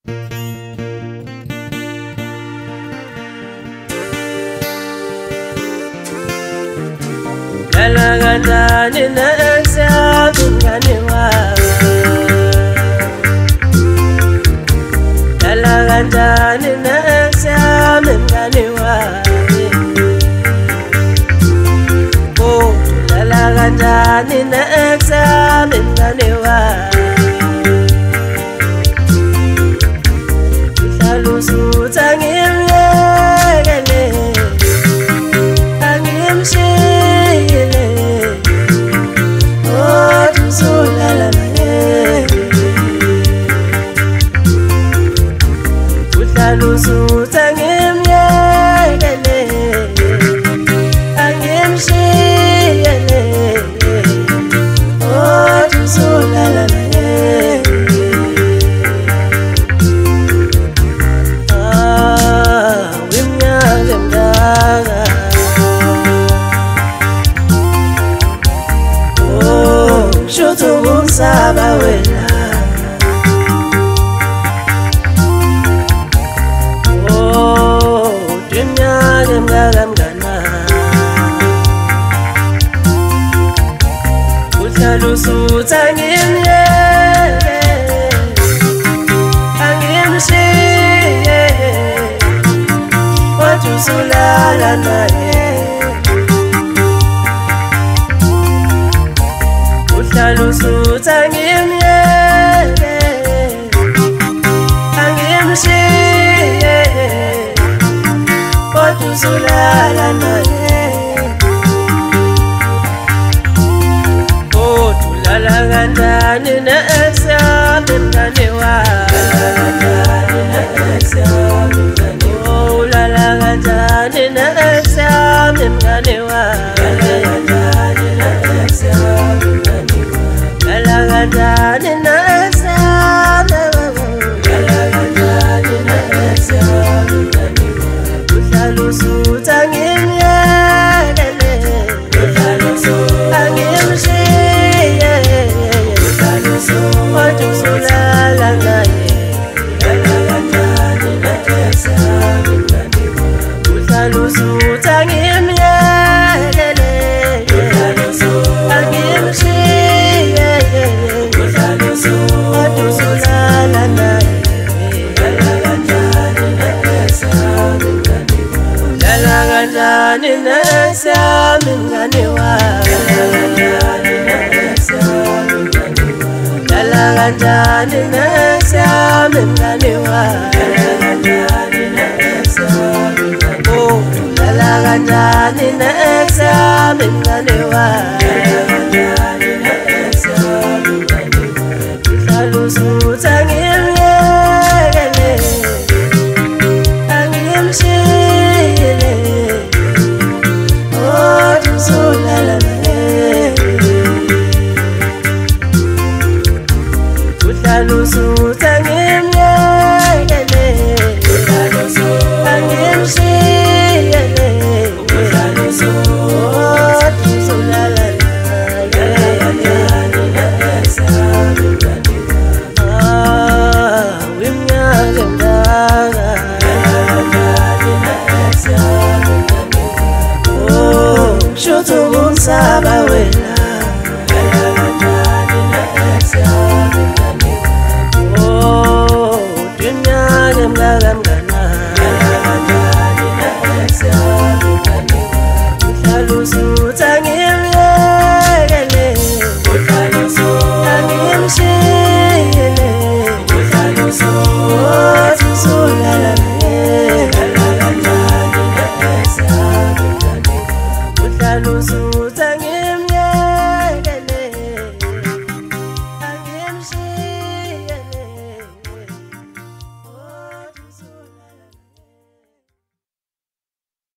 Kalagandani na eksabingane wami Kalagandani na eksabingane wami Oh, kalagandani na eksabingane wami Uhlalusutha ngimyekele Angimshiyele Uhlalusutha ngimyekele Angimshiyele Kodwa usulala naye Wimnyaka mdaka Shuthu kumsaba wena Dunyake mngaka mngana Uhlalusutha ngimyeke Angimshiye Kodwa usulala naye Uhlalusutha ngimyeke Angimshiye Kodwa usulala naye Oh, tulala kanjani na-eksami mngane wami Oh, ulala kanjani na-eksami mngane wami Kalagandani na eksami Uhlalusutha ngimyekele Angimshiye Kodwa usulala naye Uhlalusutha ngimyekele Angimshiye Kodwa usulala naye Kalagandani na eksami mngane wami Kalagandani na eksami mngane wami Oh, kalagandani na eksami mngane wami